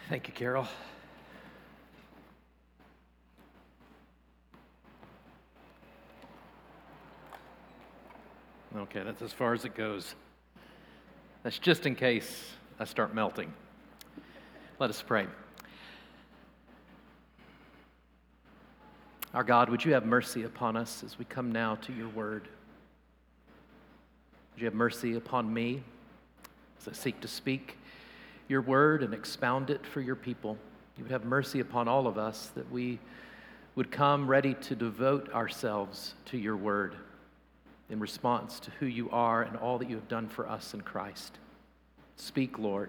Thank you, Carol. Okay, that's as far as it goes. That's just in case I start melting. Let us pray. Our God, would you have mercy upon us as we come now to your word? Would you have mercy upon me as I seek to speak your word and expound it for your people? You would have mercy upon all of us, that we would come ready to devote ourselves to your word in response to who you are and all that you have done for us in Christ. Speak, Lord,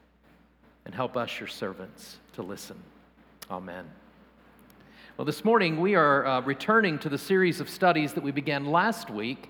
and help us, your servants, to listen. Amen. Well, this morning we are returning to the series of studies that we began last week,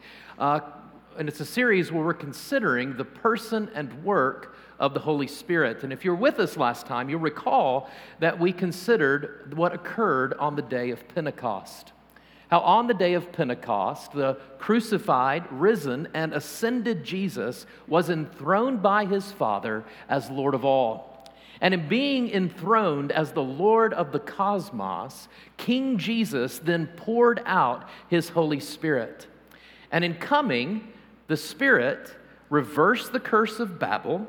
and it's a series where we're considering the person and work of the Holy Spirit. And if you're with us last time, you'll recall that we considered what occurred on the day of Pentecost. How on the day of Pentecost, the crucified, risen, and ascended Jesus was enthroned by his Father as Lord of all. And in being enthroned as the Lord of the cosmos, King Jesus then poured out his Holy Spirit. And in coming, the Spirit reversed the curse of Babel.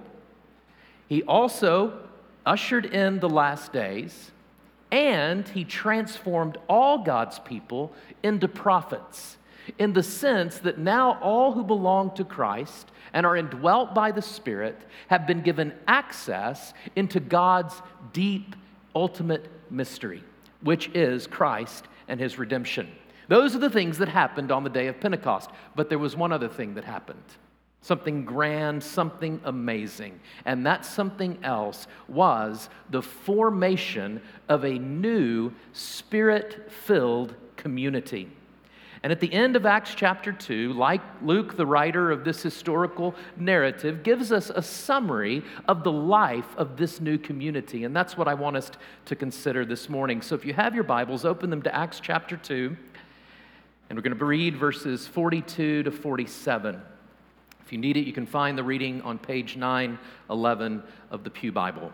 He also ushered in the last days, and he transformed all God's people into prophets, in the sense that now all who belong to Christ and are indwelt by the Spirit have been given access into God's deep, ultimate mystery, which is Christ and his redemption. Those are the things that happened on the day of Pentecost. But there was one other thing that happened. Something grand, something amazing. And that something else was the formation of a new Spirit-filled community. And at the end of Acts chapter 2, like Luke, the writer of this historical narrative, gives us a summary of the life of this new community. And that's what I want us to consider this morning. So if you have your Bibles, open them to Acts chapter 2. And we're going to read verses 42 to 47. If you need it, you can find the reading on page 911 of the Pew Bible.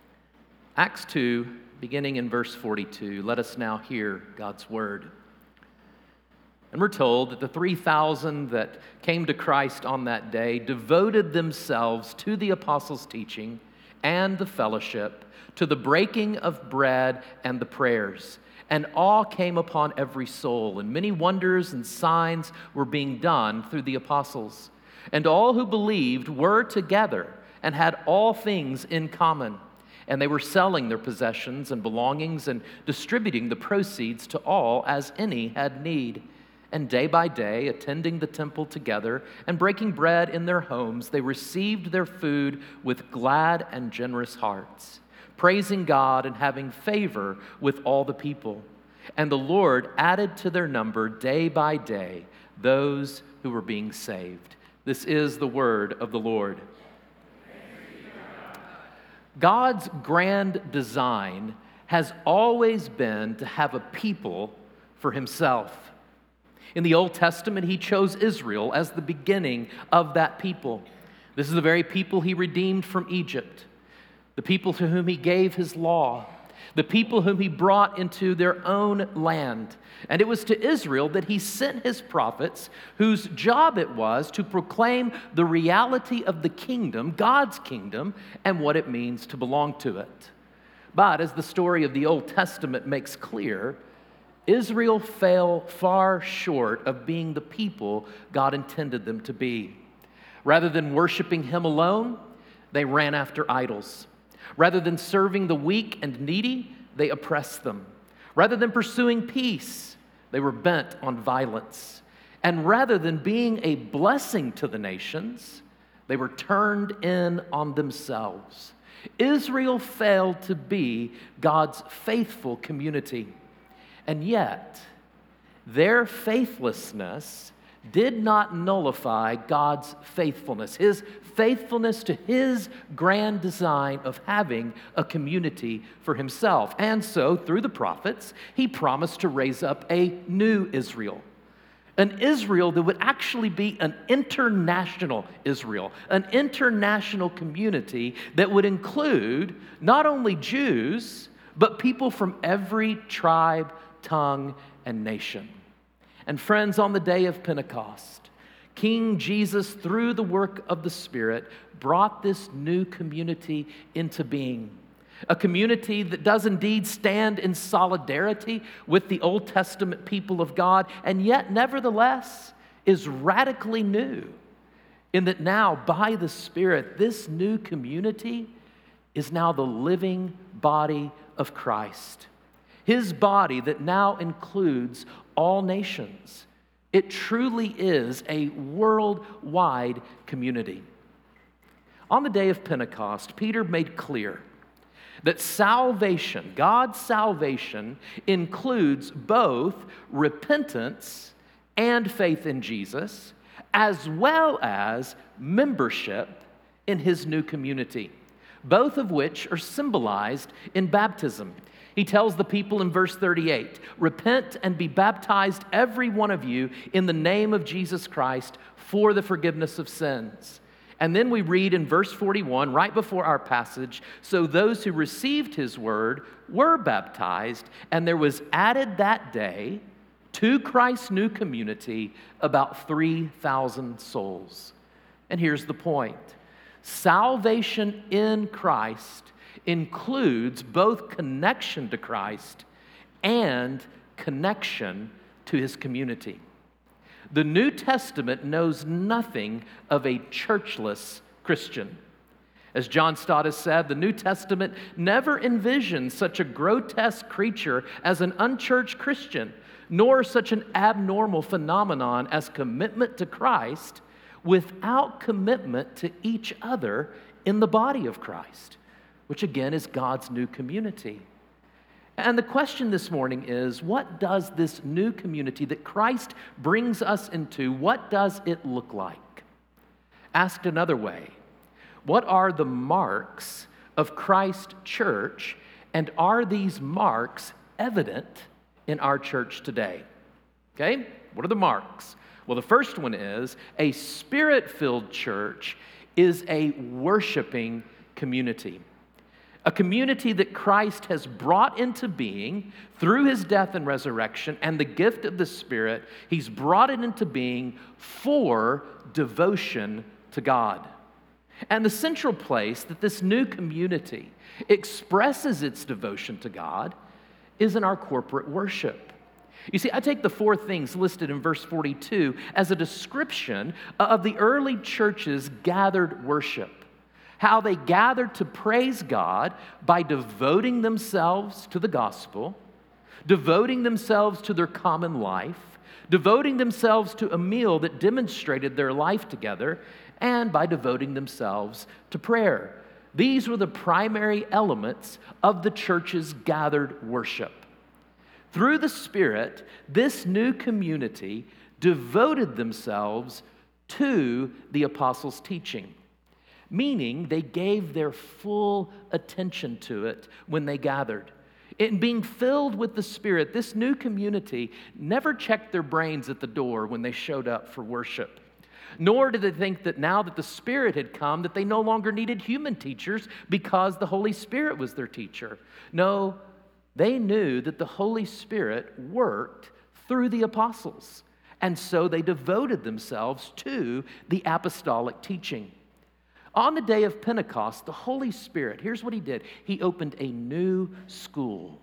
Acts 2, beginning in verse 42. Let us now hear God's word. And we're told that the 3,000 that came to Christ on that day devoted themselves to the apostles' teaching and the fellowship, to the breaking of bread and the prayers. And awe came upon every soul, and many wonders and signs were being done through the apostles. And all who believed were together and had all things in common. And they were selling their possessions and belongings and distributing the proceeds to all as any had need. And day by day, attending the temple together and breaking bread in their homes, they received their food with glad and generous hearts, praising God and having favor with all the people. And the Lord added to their number day by day those who were being saved. This is the word of the Lord. God's grand design has always been to have a people for himself. In the Old Testament, he chose Israel as the beginning of that people. This is the very people he redeemed from Egypt, the people to whom he gave his law, the people whom he brought into their own land. And it was to Israel that he sent his prophets, whose job it was to proclaim the reality of the kingdom, God's kingdom, and what it means to belong to it. But as the story of the Old Testament makes clear, Israel fell far short of being the people God intended them to be. Rather than worshiping him alone, they ran after idols. Rather than serving the weak and needy, they oppressed them. Rather than pursuing peace, they were bent on violence. And rather than being a blessing to the nations, they were turned in on themselves. Israel failed to be God's faithful community. And yet, their faithlessness did not nullify God's faithfulness, his faithfulness to his grand design of having a community for himself. And so, through the prophets, he promised to raise up a new Israel. An Israel that would actually be an international Israel, an international community that would include not only Jews, but people from every tribe, tongue, and nation. And friends, on the day of Pentecost, King Jesus, through the work of the Spirit, brought this new community into being. A community that does indeed stand in solidarity with the Old Testament people of God, and yet nevertheless is radically new, in that now, by the Spirit, this new community is now the living body of Christ. His body that now includes all nations. It truly is a worldwide community. On the day of Pentecost, Peter made clear that salvation, God's salvation, includes both repentance and faith in Jesus, as well as membership in His new community, both of which are symbolized in baptism. He tells the people in verse 38, "Repent and be baptized, every one of you, in the name of Jesus Christ for the forgiveness of sins." And then we read in verse 41, right before our passage, "So those who received His word were baptized, and there was added that day to Christ's new community about 3,000 souls." And here's the point. Salvation in Christ includes both connection to Christ and connection to His community. The New Testament knows nothing of a churchless Christian. As John Stott has said, the New Testament never envisions such a grotesque creature as an unchurched Christian, nor such an abnormal phenomenon as commitment to Christ without commitment to each other in the body of Christ, which again is God's new community. And the question this morning is, what does this new community that Christ brings us into, what does it look like? Asked another way, what are the marks of Christ's church, and are these marks evident in our church today? Okay, what are the marks? Well, the first one is a Spirit-filled church is a worshiping community. A community that Christ has brought into being through His death and resurrection and the gift of the Spirit. He's brought it into being for devotion to God. And the central place that this new community expresses its devotion to God is in our corporate worship. You see, I take the four things listed in verse 42 as a description of the early church's gathered worship. How they gathered to praise God by devoting themselves to the gospel, devoting themselves to their common life, devoting themselves to a meal that demonstrated their life together, and by devoting themselves to prayer. These were the primary elements of the church's gathered worship. Through the Spirit, this new community devoted themselves to the apostles' teaching. Meaning they gave their full attention to it when they gathered. In being filled with the Spirit, this new community never checked their brains at the door when they showed up for worship. Nor did they think that now that the Spirit had come, that they no longer needed human teachers because the Holy Spirit was their teacher. No, they knew that the Holy Spirit worked through the apostles. And so they devoted themselves to the apostolic teaching. On the day of Pentecost, the Holy Spirit, here's what He did. He opened a new school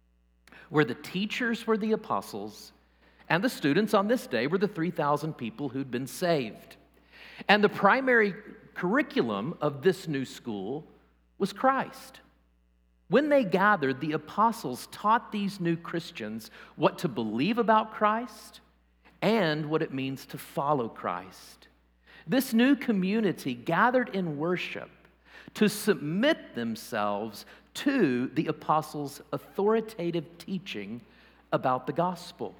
where the teachers were the apostles and the students on this day were the 3,000 people who'd been saved. And the primary curriculum of this new school was Christ. When they gathered, the apostles taught these new Christians what to believe about Christ and what it means to follow Christ. This new community gathered in worship to submit themselves to the apostles' authoritative teaching about the gospel.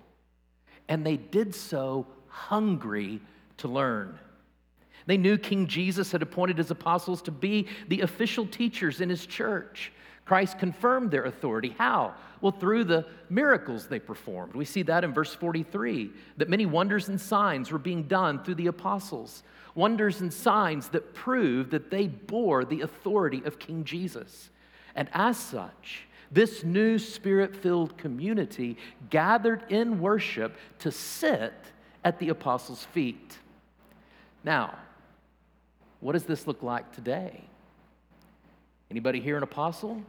And they did so hungry to learn. They knew King Jesus had appointed His apostles to be the official teachers in His church. Christ confirmed their authority. How? Well, through the miracles they performed. We see that in verse 43, that many wonders and signs were being done through the apostles. Wonders and signs that prove that they bore the authority of King Jesus. And as such, this new Spirit-filled community gathered in worship to sit at the apostles' feet. Now, what does this look like today? Anybody here an apostle?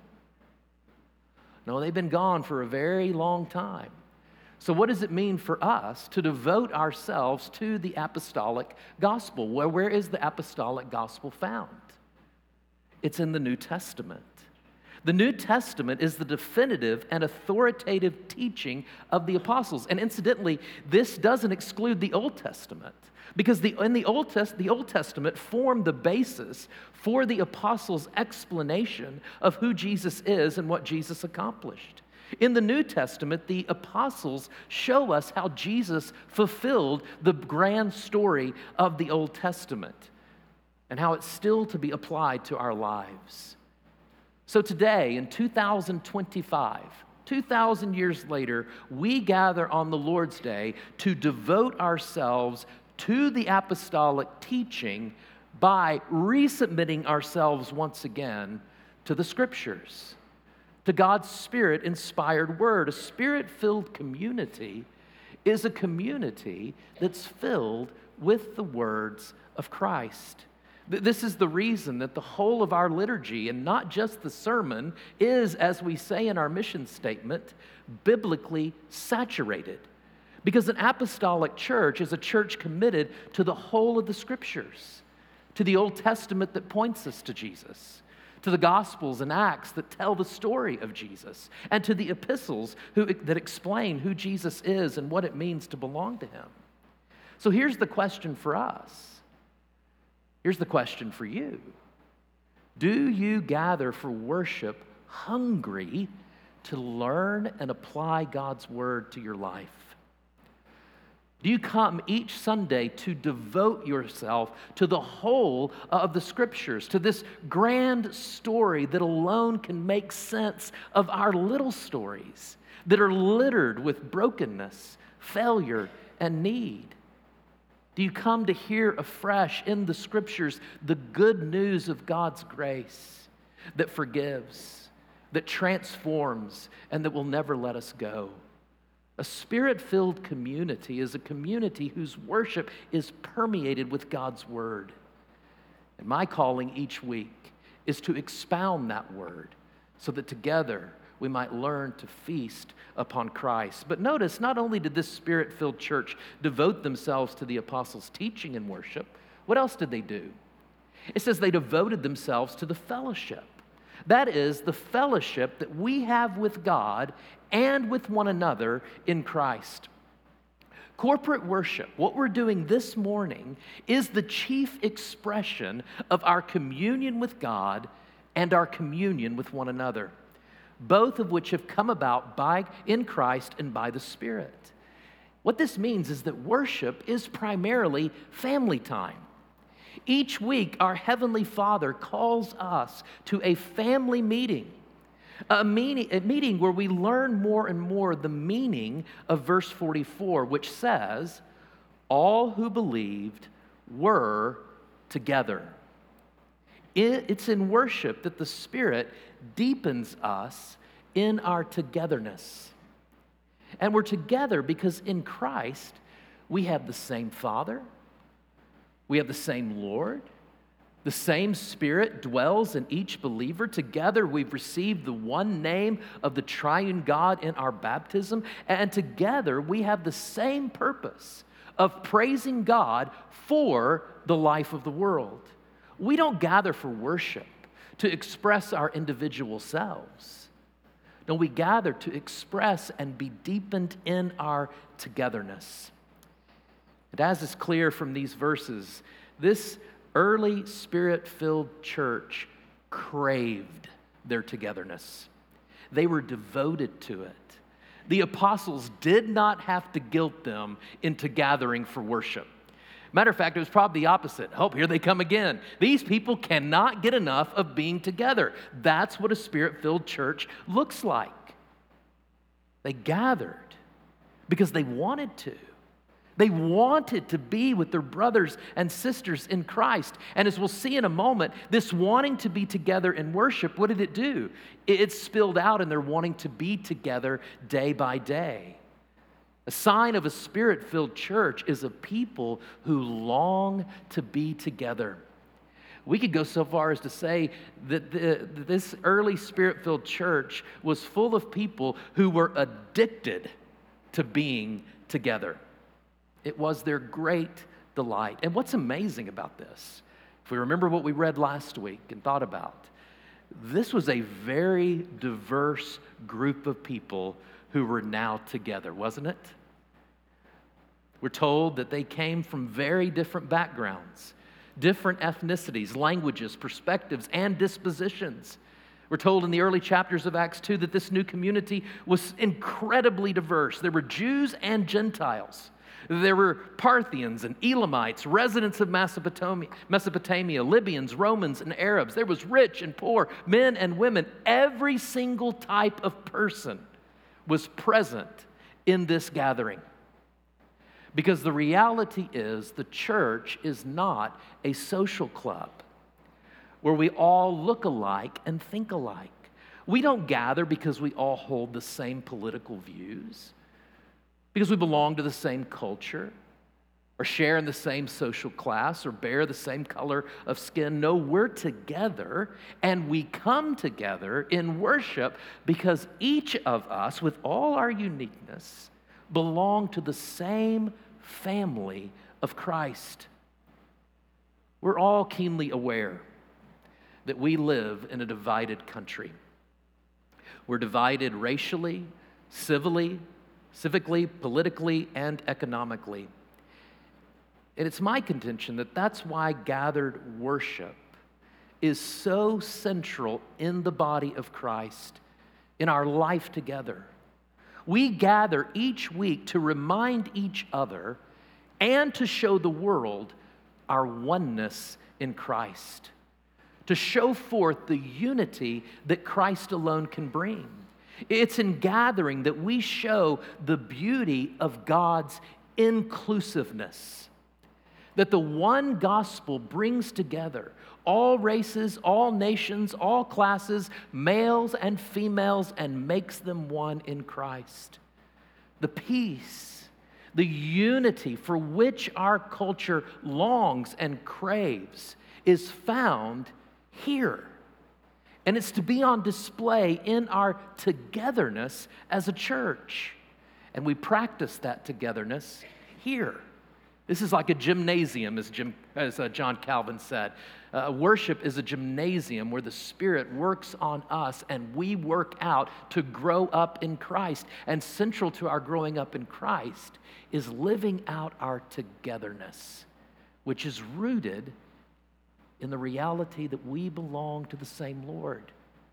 No, they've been gone for a very long time. So what does it mean for us to devote ourselves to the apostolic gospel? Well, where is the apostolic gospel found? It's in the New Testament. The New Testament is the definitive and authoritative teaching of the apostles. And incidentally, this doesn't exclude the Old Testament, because the Old Testament formed the basis for the apostles' explanation of who Jesus is and what Jesus accomplished. In the New Testament, the apostles show us how Jesus fulfilled the grand story of the Old Testament and how it's still to be applied to our lives. So today, in 2025, 2,000 years later, we gather on the Lord's Day to devote ourselves to the apostolic teaching by resubmitting ourselves once again to the Scriptures, to God's Spirit-inspired Word. A Spirit-filled community is a community that's filled with the words of Christ. This is the reason that the whole of our liturgy, and not just the sermon, is, as we say in our mission statement, biblically saturated. Because an apostolic church is a church committed to the whole of the Scriptures, to the Old Testament that points us to Jesus, to the Gospels and Acts that tell the story of Jesus, and to the epistles that explain who Jesus is and what it means to belong to Him. So here's the question for us. Here's the question for you. Do you gather for worship hungry to learn and apply God's Word to your life? Do you come each Sunday to devote yourself to the whole of the Scriptures, to this grand story that alone can make sense of our little stories that are littered with brokenness, failure, and need? Do you come to hear afresh in the Scriptures the good news of God's grace that forgives, that transforms, and that will never let us go? A Spirit-filled community is a community whose worship is permeated with God's Word. And my calling each week is to expound that Word so that together we might learn to feast upon Christ. But notice, not only did this Spirit-filled church devote themselves to the apostles' teaching and worship, what else did they do? It says they devoted themselves to the fellowship. That is, the fellowship that we have with God and with one another in Christ. Corporate worship, what we're doing this morning, is the chief expression of our communion with God and our communion with one another, both of which have come about in Christ and by the Spirit. What this means is that worship is primarily family time. Each week, our Heavenly Father calls us to a family meeting, a meeting where we learn more and more the meaning of verse 44, which says, all who believed were together. It's in worship that the Spirit deepens us in our togetherness. And we're together because in Christ, we have the same Father, we have the same Lord, the same Spirit dwells in each believer. Together, we've received the one name of the triune God in our baptism, and together, we have the same purpose of praising God for the life of the world. We don't gather for worship to express our individual selves. No, we gather to express and be deepened in our togetherness. And as is clear from these verses, this early Spirit-filled church craved their togetherness. They were devoted to it. The apostles did not have to guilt them into gathering for worship. Matter of fact, it was probably the opposite. Oh, here they come again. These people cannot get enough of being together. That's what a Spirit-filled church looks like. They gathered because they wanted to. They wanted to be with their brothers and sisters in Christ. And as we'll see in a moment, this wanting to be together in worship, what did it do? It spilled out in their wanting to be together day by day. A sign of a Spirit-filled church is a people who long to be together. We could go so far as to say that this early Spirit-filled church was full of people who were addicted to being together. It was their great delight. And what's amazing about this, if we remember what we read last week and thought about, this was a very diverse group of people who were now together, wasn't it? We're told that they came from very different backgrounds, different ethnicities, languages, perspectives, and dispositions. We're told in the early chapters of Acts 2 that this new community was incredibly diverse. There were Jews and Gentiles. There were Parthians and Elamites, residents of Mesopotamia, Libyans, Romans, and Arabs. There was rich and poor, men and women. Every single type of person was present in this gathering. Because the reality is the church is not a social club where we all look alike and think alike. We don't gather because we all hold the same political views, because we belong to the same culture, or share in the same social class, or bear the same color of skin. No, we're together, and we come together in worship because each of us, with all our uniqueness, belong to the same family of Christ. We're all keenly aware that we live in a divided country. We're divided racially, civically, politically, and economically. And it's my contention that that's why gathered worship is so central in the body of Christ, in our life together. We gather each week to remind each other and to show the world our oneness in Christ, to show forth the unity that Christ alone can bring. It's in gathering that we show the beauty of God's inclusiveness, that the one gospel brings together all races, all nations, all classes, males and females, and makes them one in Christ. The peace, the unity for which our culture longs and craves is found here. And it's to be on display in our togetherness as a church. And we practice that togetherness here. This is like a gymnasium, as John Calvin said. Worship is a gymnasium where the Spirit works on us and we work out to grow up in Christ. And central to our growing up in Christ is living out our togetherness, which is rooted in the reality that we belong to the same Lord.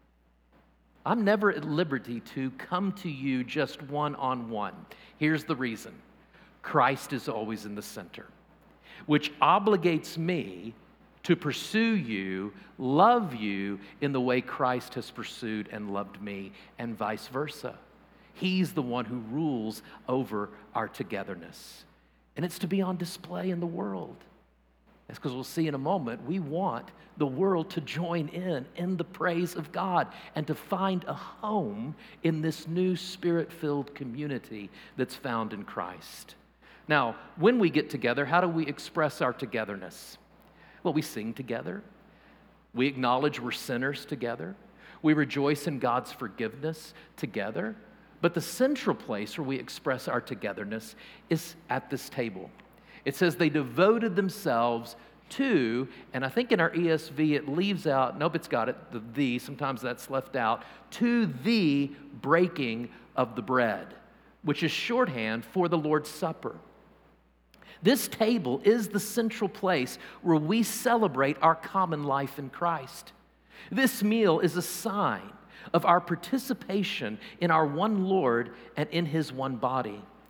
I'm never at liberty to come to you just one-on-one. Here's the reason. Christ is always in the center, which obligates me to pursue you, love you in the way Christ has pursued and loved me, and vice versa. He's the one who rules over our togetherness. And it's to be on display in the world. That's because we'll see in a moment, we want the world to join in the praise of God and to find a home in this new Spirit-filled community that's found in Christ. Now, when we get together, how do we express our togetherness? Well, we sing together. We acknowledge we're sinners together. We rejoice in God's forgiveness together. But the central place where we express our togetherness is at this table. It says they devoted themselves to, and I think in our ESV it leaves out, nope, it's got it, the, sometimes that's left out, to the breaking of the bread, which is shorthand for the Lord's Supper. This table is the central place where we celebrate our common life in Christ. This meal is a sign of our participation in our one Lord and in His one body.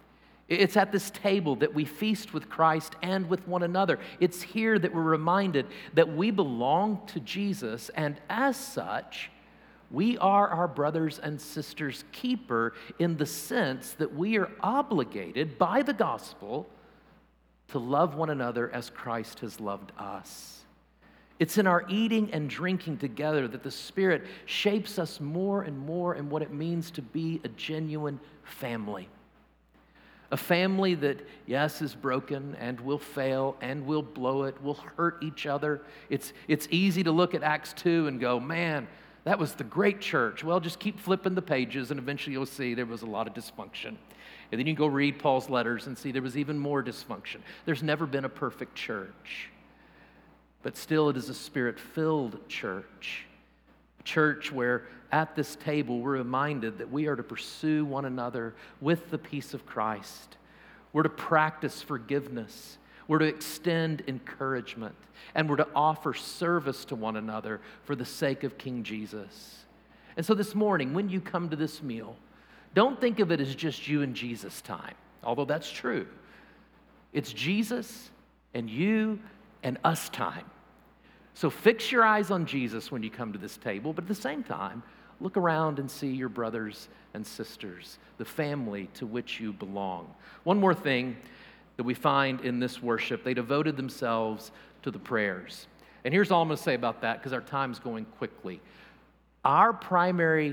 It's at this table that we feast with Christ and with one another. It's here that we're reminded that we belong to Jesus, and as such, we are our brothers and sisters' keeper in the sense that we are obligated by the gospel to love one another as Christ has loved us. It's in our eating and drinking together that the Spirit shapes us more and more in what it means to be a genuine family. A family that, yes, is broken and will fail and will blow it, will hurt each other. It's easy to look at Acts 2 and go, man, that was the great church. Well, just keep flipping the pages and eventually you'll see there was a lot of dysfunction. And then you go read Paul's letters and see there was even more dysfunction. There's never been a perfect church. But still, it is a Spirit-filled church. A church where at this table we're reminded that we are to pursue one another with the peace of Christ. We're to practice forgiveness. We're to extend encouragement. And we're to offer service to one another for the sake of King Jesus. And so this morning, when you come to this meal, don't think of it as just you and Jesus time, although that's true. It's Jesus and you and us time. So fix your eyes on Jesus when you come to this table, but at the same time, look around and see your brothers and sisters, the family to which you belong. One more thing that we find in this worship, they devoted themselves to the prayers. And here's all I'm going to say about that because our time's going quickly. Our primary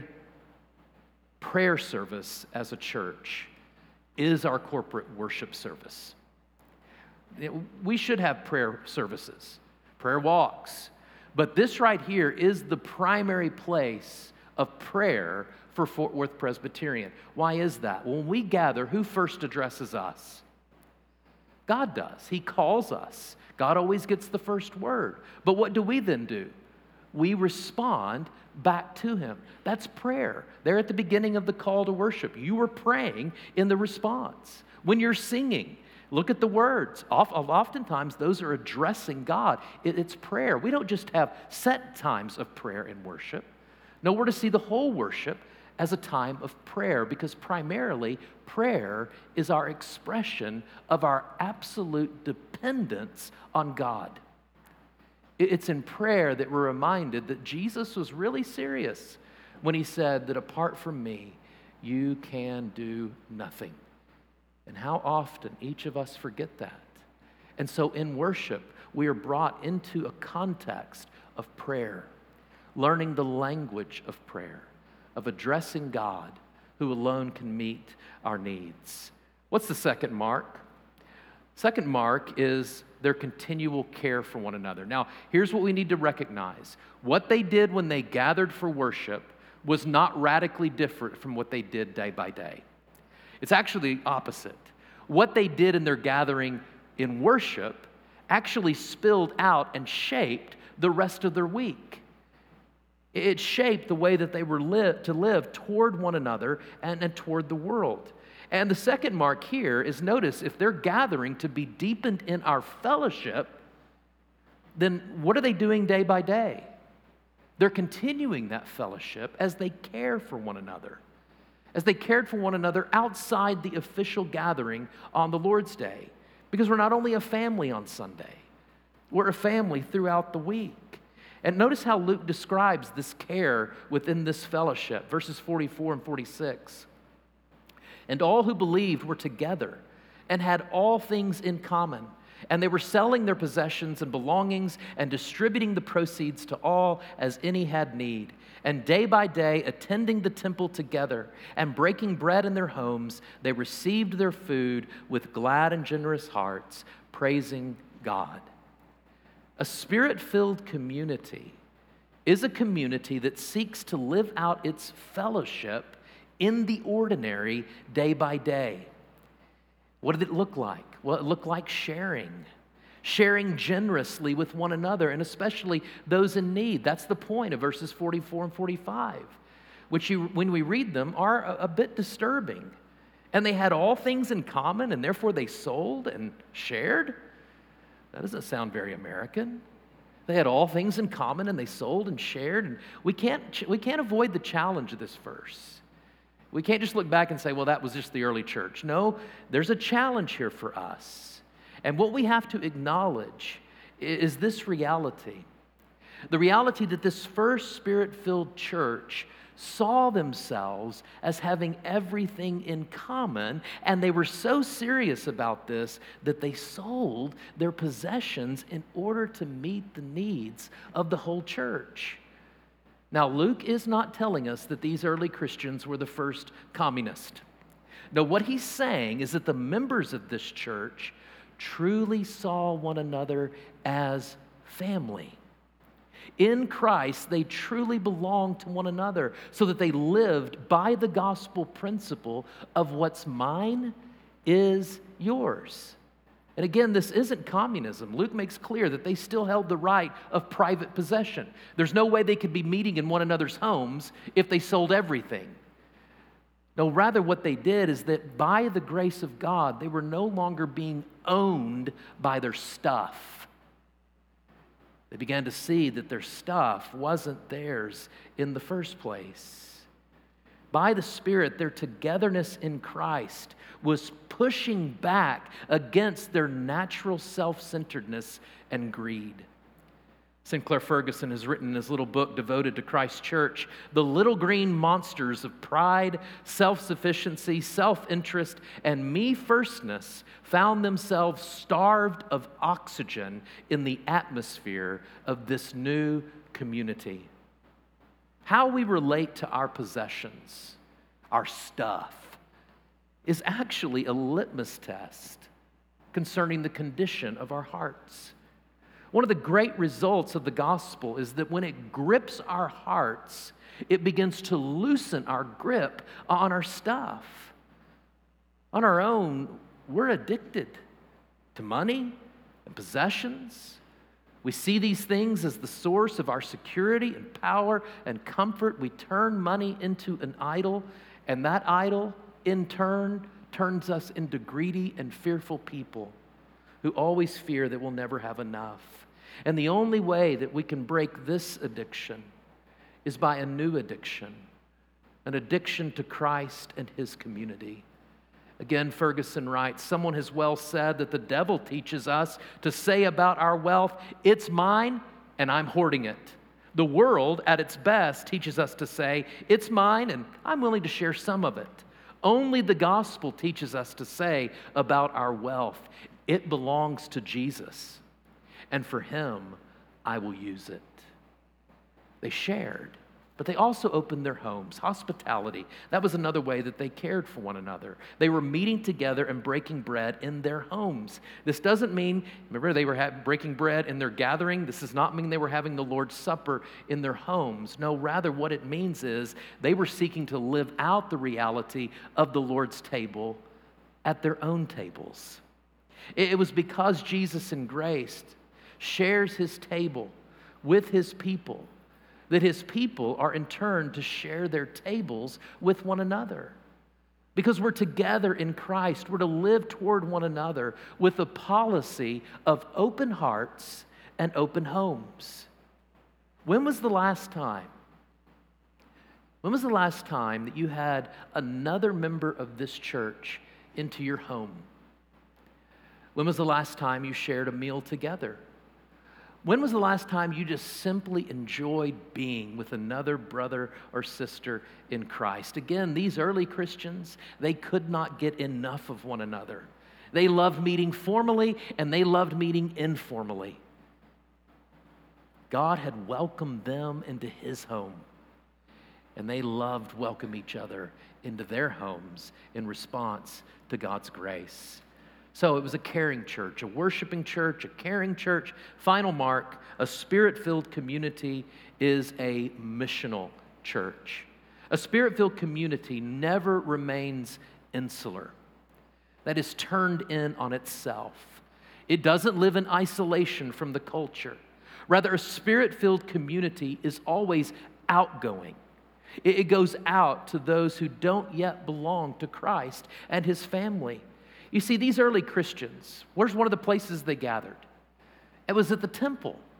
prayer service as a church is our corporate worship service. We should have prayer services, prayer walks, but this right here is the primary place of prayer for Fort Worth Presbyterian. Why is that? When we gather, who first addresses us? God does. He calls us. God always gets the first word. But what do we then do? We respond back to him. That's prayer. There at the beginning of the call to worship, you are praying in the response. When you're singing, look at the words. Oftentimes, those are addressing God. It's prayer. We don't just have set times of prayer and worship. No, we're to see the whole worship as a time of prayer because primarily prayer is our expression of our absolute dependence on God. It's in prayer that we're reminded that Jesus was really serious when he said that apart from me, you can do nothing. And how often each of us forget that. And so in worship, we are brought into a context of prayer, learning the language of prayer, of addressing God who alone can meet our needs. What's the second mark? Second mark is their continual care for one another. Now, here's what we need to recognize. What they did when they gathered for worship was not radically different from what they did day by day. It's actually the opposite. What they did in their gathering in worship actually spilled out and shaped the rest of their week. It shaped the way that they were to live toward one another and toward the world. And the second mark here is, notice, if they're gathering to be deepened in our fellowship, then what are they doing day by day? They're continuing that fellowship as they care for one another, as they cared for one another outside the official gathering on the Lord's Day. Because we're not only a family on Sunday, we're a family throughout the week. And notice how Luke describes this care within this fellowship, verses 44 and 46. And all who believed were together and had all things in common. And they were selling their possessions and belongings and distributing the proceeds to all as any had need. And day by day, attending the temple together and breaking bread in their homes, they received their food with glad and generous hearts, praising God. A Spirit-filled community is a community that seeks to live out its fellowship in the ordinary, day by day. What did it look like? Well, it looked like sharing generously with one another, and especially those in need. That's the point of verses 44 and 45, which when we read them, are a bit disturbing. And they had all things in common, and therefore they sold and shared. That doesn't sound very American. They had all things in common, and they sold and shared. And we can't avoid the challenge of this verse. We can't just look back and say, well, that was just the early church. No, there's a challenge here for us. And what we have to acknowledge is this reality. The reality that this first Spirit-filled church saw themselves as having everything in common, and they were so serious about this that they sold their possessions in order to meet the needs of the whole church. Now, Luke is not telling us that these early Christians were the first communist. No, what he's saying is that the members of this church truly saw one another as family. In Christ, they truly belonged to one another so that they lived by the gospel principle of what's mine is yours. And again, this isn't communism. Luke makes clear that they still held the right of private possession. There's no way they could be meeting in one another's homes if they sold everything. No, rather what they did is that by the grace of God, they were no longer being owned by their stuff. They began to see that their stuff wasn't theirs in the first place. By the Spirit, their togetherness in Christ was pushing back against their natural self-centeredness and greed. Sinclair Ferguson has written in his little book devoted to Christ's church, the little green monsters of pride, self-sufficiency, self-interest, and me-firstness found themselves starved of oxygen in the atmosphere of this new community. How we relate to our possessions, our stuff, is actually a litmus test concerning the condition of our hearts. One of the great results of the gospel is that when it grips our hearts, it begins to loosen our grip on our stuff. On our own, we're addicted to money and possessions. We see these things as the source of our security and power and comfort. We turn money into an idol, and that idol, in turn, turns us into greedy and fearful people who always fear that we'll never have enough. And the only way that we can break this addiction is by a new addiction, an addiction to Christ and His community. Again, Ferguson writes, someone has well said that the devil teaches us to say about our wealth, it's mine and I'm hoarding it. The world, at its best, teaches us to say, it's mine and I'm willing to share some of it. Only the gospel teaches us to say about our wealth, it belongs to Jesus, and for Him, I will use it. They shared, but they also opened their homes. Hospitality, that was another way that they cared for one another. They were meeting together and breaking bread in their homes. This doesn't mean, remember, they were breaking bread in their gathering. This does not mean they were having the Lord's Supper in their homes. No, rather what it means is they were seeking to live out the reality of the Lord's table at their own tables. It was because Jesus in grace shares His table with His people that His people are in turn to share their tables with one another. Because we're together in Christ, we're to live toward one another with a policy of open hearts and open homes. When was the last time? When was the last time that you had another member of this church into your home? When was the last time you shared a meal together? When was the last time you just simply enjoyed being with another brother or sister in Christ? Again, these early Christians, they could not get enough of one another. They loved meeting formally and they loved meeting informally. God had welcomed them into His home, and they loved welcome each other into their homes in response to God's grace. So it was a caring church, a worshiping church, a caring church. Final mark, a Spirit-filled community is a missional church. A Spirit-filled community never remains insular. That is turned in on itself. It doesn't live in isolation from the culture. Rather, a Spirit-filled community is always outgoing. It goes out to those who don't yet belong to Christ and His family. You see, these early Christians, where's one of the places they gathered? It was at the temple.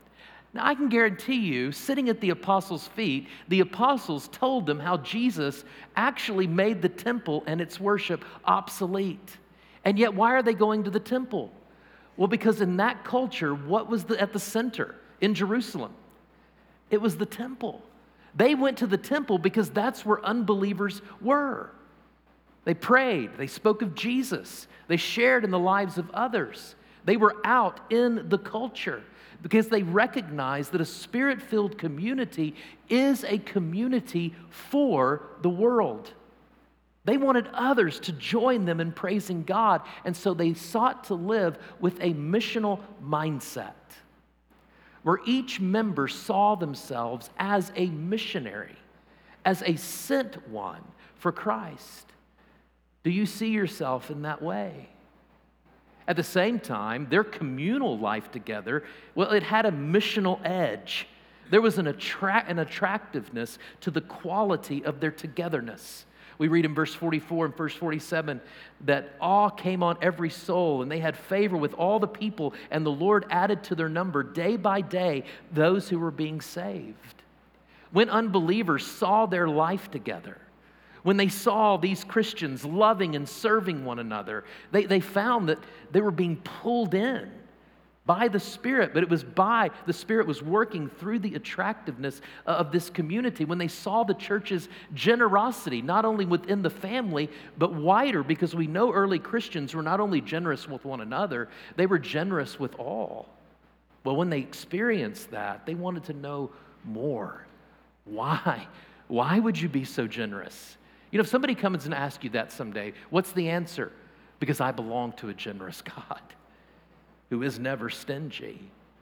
Now, I can guarantee you, sitting at the apostles' feet, the apostles told them how Jesus actually made the temple and its worship obsolete. And yet, why are they going to the temple? Well, because in that culture, what was at the center in Jerusalem? It was the temple. They went to the temple because that's where unbelievers were. They prayed, they spoke of Jesus, they shared in the lives of others. They were out in the culture because they recognized that a Spirit-filled community is a community for the world. They wanted others to join them in praising God, and so they sought to live with a missional mindset, where each member saw themselves as a missionary, as a sent one for Christ. Do you see yourself in that way? At the same time, their communal life together, well, it had a missional edge. There was an attractiveness to the quality of their togetherness. We read in verse 44 and verse 47 that awe came on every soul, and they had favor with all the people, and the Lord added to their number day by day those who were being saved. When unbelievers saw their life together, when they saw these Christians loving and serving one another, they found that they were being pulled in by the Spirit, but it was by the Spirit was working through the attractiveness of this community. When they saw the church's generosity, not only within the family, but wider, because we know early Christians were not only generous with one another, they were generous with all. Well, when they experienced that, they wanted to know more. Why? Why would you be so generous? You know, if somebody comes and asks you that someday, what's the answer? Because I belong to a generous God who is never stingy.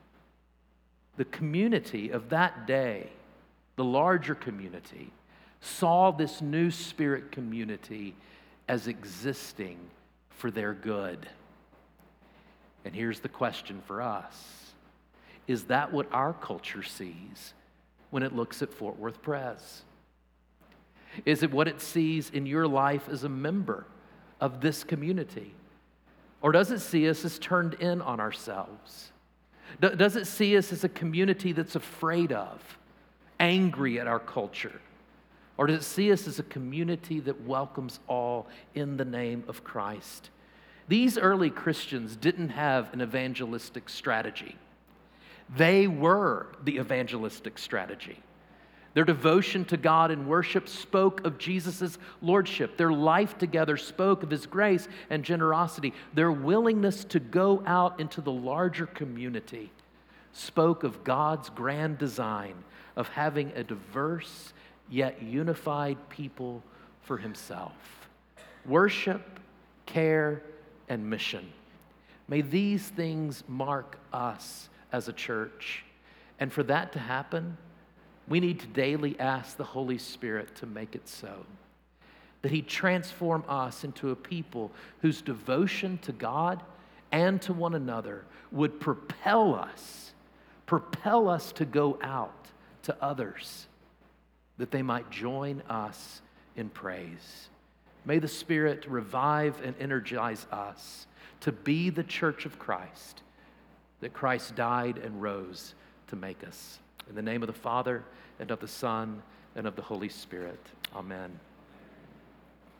The community of that day, the larger community, saw this new Spirit community as existing for their good. And here's the question for us. Is that what our culture sees when it looks at Fort Worth Pres? Is it what it sees in your life as a member of this community? Or does it see us as turned in on ourselves? Does it see us as a community that's afraid of, angry at our culture? Or does it see us as a community that welcomes all in the name of Christ? These early Christians didn't have an evangelistic strategy. They were the evangelistic strategy. Their devotion to God and worship spoke of Jesus' lordship. Their life together spoke of his grace and generosity. Their willingness to go out into the larger community spoke of God's grand design of having a diverse yet unified people for himself. Worship, care, and mission. May these things mark us as a church. And for that to happen, we need to daily ask the Holy Spirit to make it so. That he transform us into a people whose devotion to God and to one another would propel us to go out to others, that they might join us in praise. May the Spirit revive and energize us to be the church of Christ, that Christ died and rose to make us. In the name of the Father, and of the Son, and of the Holy Spirit. Amen.